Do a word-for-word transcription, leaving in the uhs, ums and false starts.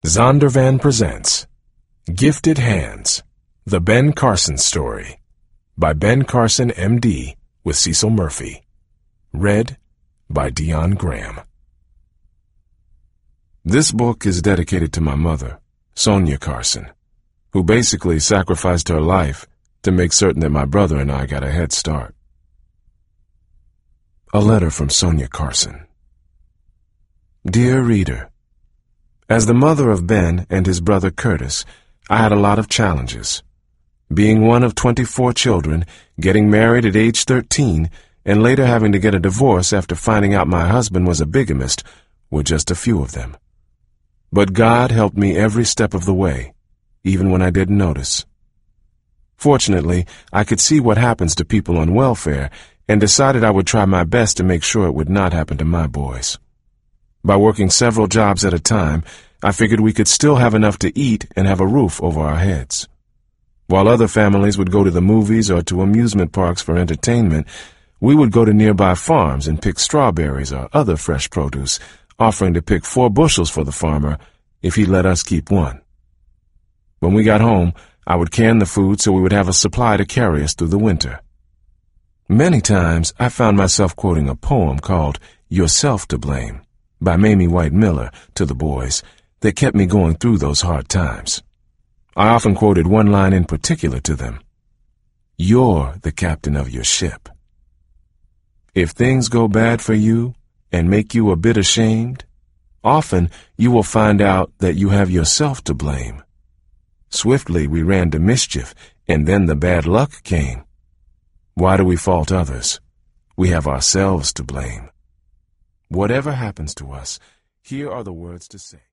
Zondervan presents Gifted Hands, The Ben Carson Story by Ben Carson, M D, with Cecil Murphy. Read by Dion Graham. This book is dedicated to my mother, Sonia Carson, who basically sacrificed her life to make certain that my brother and I got a head start. A letter from Sonia Carson. Dear reader, as the mother of Ben and his brother Curtis, I had a lot of challenges. Being one of twenty-four children, getting married at age thirteen, and later having to get a divorce after finding out my husband was a bigamist were just a few of them. But God helped me every step of the way, even when I didn't notice. Fortunately, I could see what happens to people on welfare and decided I would try my best to make sure it would not happen to my boys. By working several jobs at a time, I figured we could still have enough to eat and have a roof over our heads. While other families would go to the movies or to amusement parks for entertainment, we would go to nearby farms and pick strawberries or other fresh produce, offering to pick four bushels for the farmer if he'd let us keep one. When we got home, I would can the food so we would have a supply to carry us through the winter. Many times, I found myself quoting a poem called Yourself to Blame by Mamie White Miller to the boys that kept me going through those hard times. I often quoted one line in particular to them. You're the captain of your ship. If things go bad for you and make you a bit ashamed, often you will find out that you have yourself to blame. Swiftly we ran to mischief, and then the bad luck came. Why do we fault others? We have ourselves to blame. Whatever happens to us, here are the words to say.